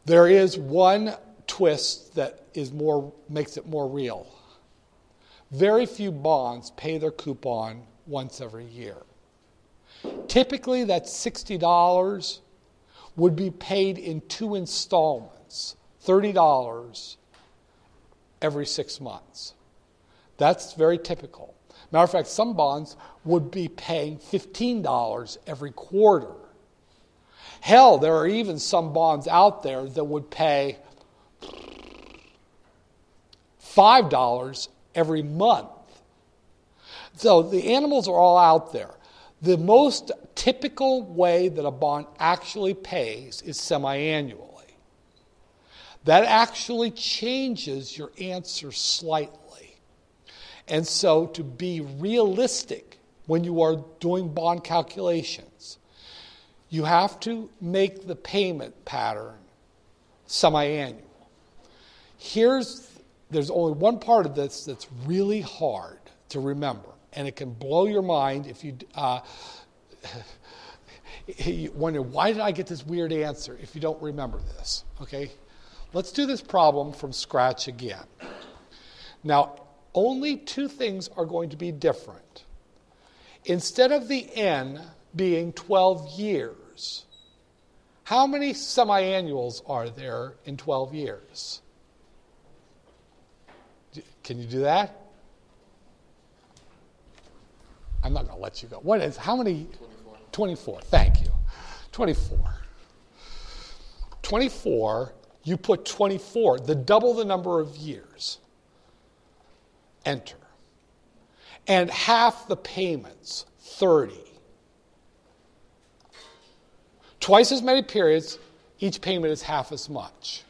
There is one twist that is more makes it more real. Very few bonds pay their coupon once every year. Typically, that sixty dollars would be paid in two installments, thirty dollars every six months. That's very typical. Matter of fact, some bonds would be paying fifteen dollars every quarter. Hell, there are even some bonds out there that would pay five dollars every month. So the animals are all out there. The most typical way that a bond actually pays is semi-annually. That actually changes your answer slightly. And so to be realistic when you are doing bond calculations, you have to make the payment pattern semi-annual. Here's, there's only one part of this that's really hard to remember, and it can blow your mind if you, uh, you wonder, why did I get this weird answer if you don't remember this, okay? Let's do this problem from scratch again. Now, only two things are going to be different. Instead of the N being twelve years, how many semi-annuals are there in twelve years? Can you do that? I'm not going to let you go. What is, how many? twenty-four. twenty-four, thank you. twenty-four. twenty-four, you put twenty-four, the double the number of years. Enter. And half the payments, thirty. Twice as many periods, each payment is half as much.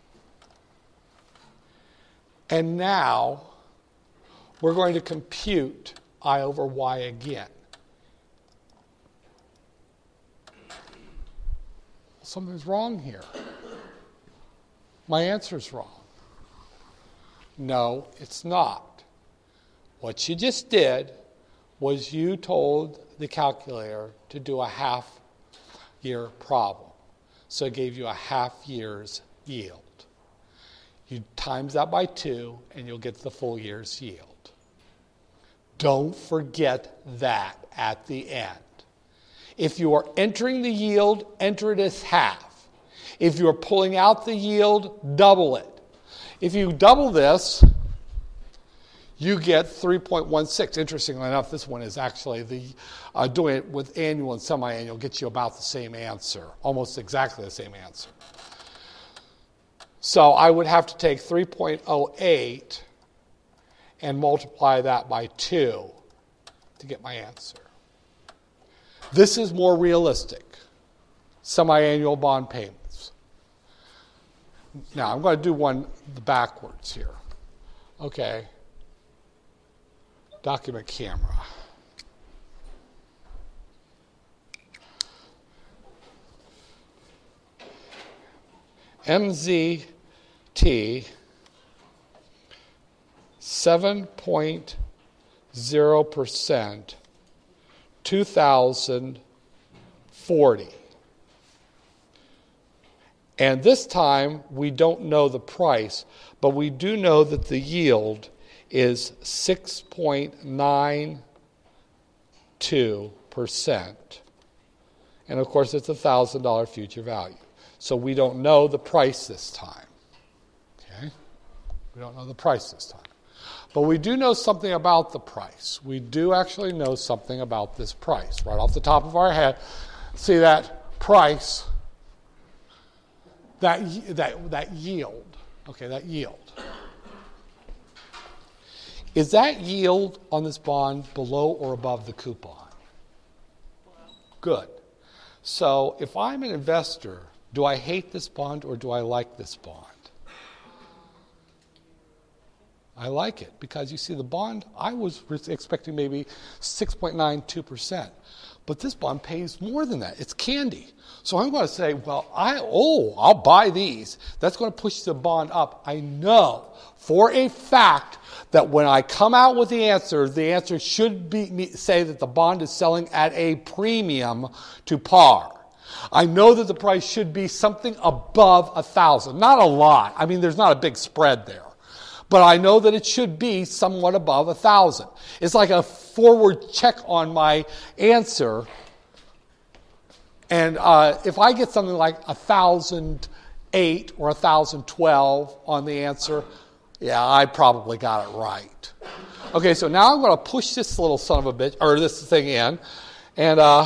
And now, we're going to compute I over Y again. Something's wrong here. My answer's wrong. No, it's not. What you just did was you told the calculator to do a half-year problem. So it gave you a half year's yield. You times that by two, and you'll get the full year's yield. Don't forget that at the end. If you are entering the yield, enter it as half. If you are pulling out the yield, double it. If you double this, you get three point one six. Interestingly enough, this one is actually the uh, doing it with annual and semi-annual gets you about the same answer, almost exactly the same answer. So I would have to take three point oh eight and multiply that by two to get my answer. This is more realistic, semi-annual bond payments. Now, I'm going to do one backwards here. Okay. Document camera. M Z T seven point zero percent, two thousand forty. And this time we don't know the price, but we do know that the yield is six point nine two percent. And of course it's a one thousand dollars future value. So we don't know the price this time. Okay? We don't know the price this time. But we do know something about the price. We do actually know something about this price. Right off the top of our head, see that price, that, that, that yield. Okay, that yield. Is that yield on this bond below or above the coupon? Good. So if I'm an investor, do I hate this bond or do I like this bond? I like it because you see the bond, I was expecting maybe six point nine two percent. But this bond pays more than that. It's candy. So I'm going to say, well, I oh, I'll buy these. That's going to push the bond up. I know for a fact that when I come out with the answer, the answer should be say that the bond is selling at a premium to par. I know that the price should be something above one thousand. Not a lot. I mean, there's not a big spread there. But I know that it should be somewhat above one thousand. It's like a forward check on my answer. And uh, if I get something like one thousand eight or one thousand twelve on the answer, yeah, I probably got it right. Okay, so now I'm going to push this little son of a bitch, or this thing in. And, uh,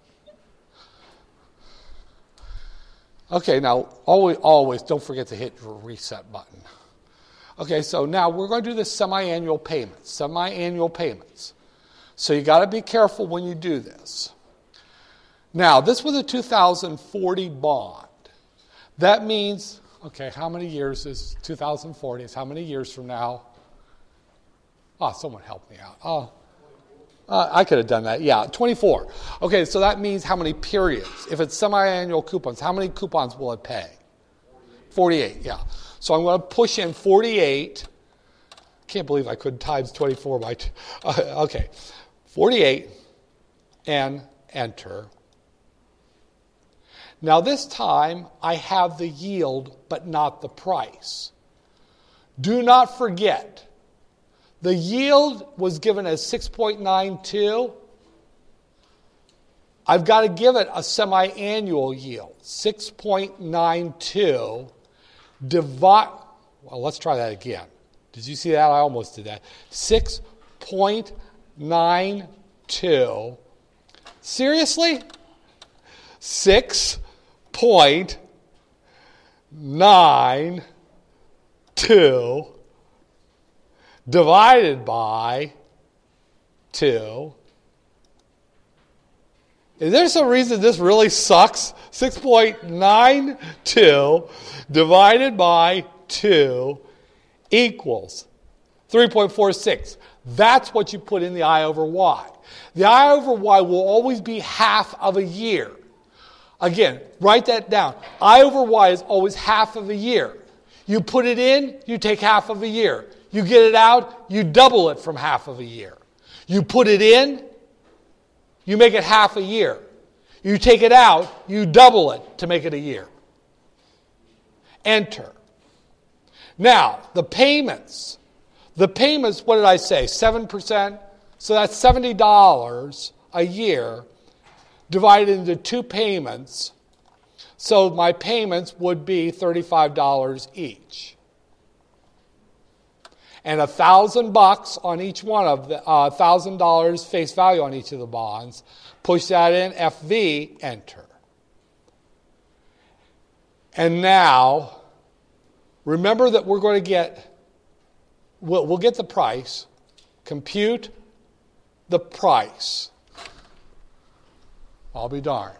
okay, now always, always don't forget to hit your reset button. Okay, so now we're going to do this semi-annual payments, semi-annual payments. So you got to be careful when you do this. Now, this was a two thousand forty bond. That means, okay, how many years is two thousand forty? Is how many years from now? Oh, someone help me out. Oh, uh, I could have done that. Yeah, twenty-four. Okay, so that means how many periods? If it's semi-annual coupons, how many coupons will it pay? forty-eight, yeah. So I'm going to push in forty-eight. Can't believe I could times twenty-four by two. Uh, okay, forty-eight and enter. Now this time I have the yield but not the price. Do not forget, the yield was given as six point nine two. I've got to give it a semi-annual yield, six point nine two. Divide, well, let's try that again. Did you see that? I almost did that. six point nine two. Seriously? six point nine two divided by two. Is there some reason this really sucks? six point nine two divided by two equals three point four six. That's what you put in the I over Y. The I over Y will always be half of a year. Again, write that down. I over Y is always half of a year. You put it in, you take half of a year. You get it out, you double it from half of a year. You put it in, you make it half a year. You take it out, you double it to make it a year. Enter. Now, the payments. The payments, what did I say? seven percent? So that's seventy dollars a year divided into two payments. So my payments would be thirty-five dollars each. And a thousand bucks on each one of the uh, thousand dollars face value on each of the bonds. Push that in, F V, enter. And now, remember that we're going to get, we'll, we'll get the price. Compute the price. I'll be darned.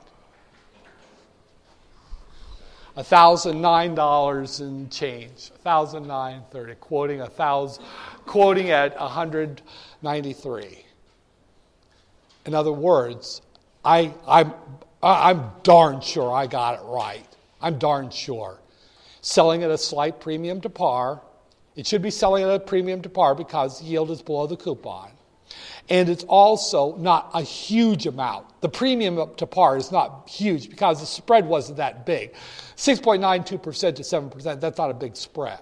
one thousand nine dollars and change. one thousand nine thirty, quoting a thousand, quoting at one hundred ninety-three. In other words, I, I'm, I'm darn sure I got it right. I'm darn sure. Selling at a slight premium to par. It should be selling at a premium to par because yield is below the coupon. And it's also not a huge amount. The premium up to par is not huge because the spread wasn't that big. six point nine two percent to seven percent, that's not a big spread.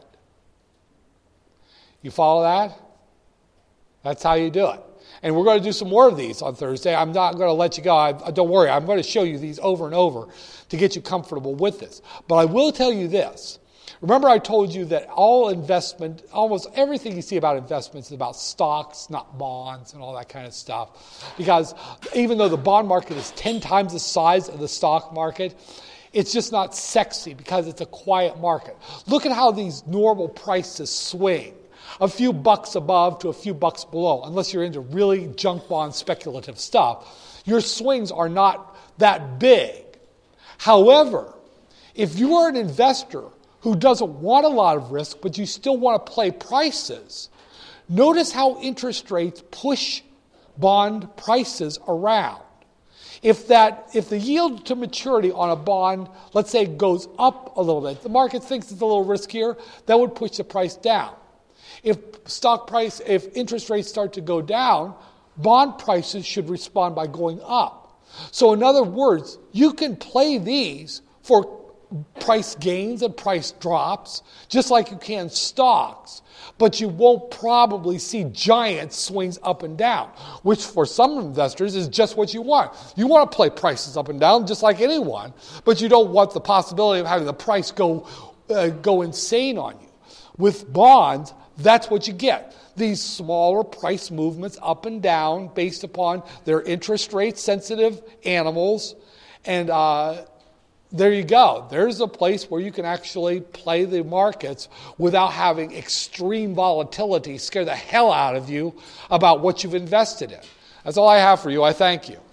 You follow that? That's how you do it. And we're going to do some more of these on Thursday. I'm not going to let you go. I, don't worry, I'm going to show you these over and over to get you comfortable with this. But I will tell you this. Remember I told you that all investment, almost everything you see about investments is about stocks, not bonds and all that kind of stuff. Because even though the bond market is ten times the size of the stock market, it's just not sexy because it's a quiet market. Look at how these normal prices swing. A few bucks above to a few bucks below, unless you're into really junk bond speculative stuff. Your swings are not that big. However, if you are an investor who doesn't want a lot of risk, but you still want to play prices, notice how interest rates push bond prices around. If that, if the yield to maturity on a bond, let's say, goes up a little bit, the market thinks it's a little riskier, that would push the price down. If stock price, if interest rates start to go down, bond prices should respond by going up. So in other words, you can play these for price gains and price drops, just like you can stocks. But you won't probably see giant swings up and down, which for some investors is just what you want. You want to play prices up and down just like anyone, but you don't want the possibility of having the price go uh, go insane on you. With bonds, that's what you get. These smaller price movements up and down based upon their interest rate sensitive animals. And uh, there you go. There's a place where you can actually play the markets without having extreme volatility scare the hell out of you about what you've invested in. That's all I have for you. I thank you.